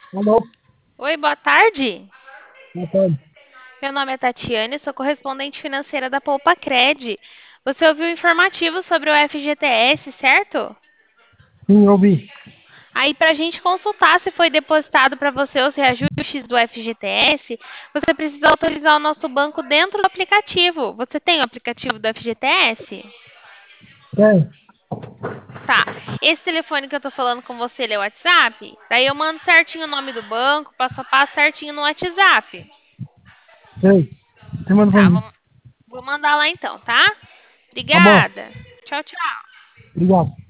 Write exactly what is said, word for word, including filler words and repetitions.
Alô, Oi, boa tarde. boa tarde. Meu nome é Tatiane, sou correspondente financeira da Poupa Cred. Você ouviu o informativo sobre o F G T S, certo? Sim, ouvi. Aí, para a gente consultar se foi depositado para você os reajustes do F G T S, você precisa autorizar o nosso banco dentro do aplicativo. Você tem o aplicativo do F G T S? Tem, Tá. Esse telefone que eu tô falando com você, ele é o WhatsApp? Daí eu mando certinho o nome do banco, passo a passo certinho no WhatsApp. sei. Você manda pra Tá, mim. vou, vou mandar lá então, tá? Tá bom, Obrigada. Tchau, tchau. obrigado.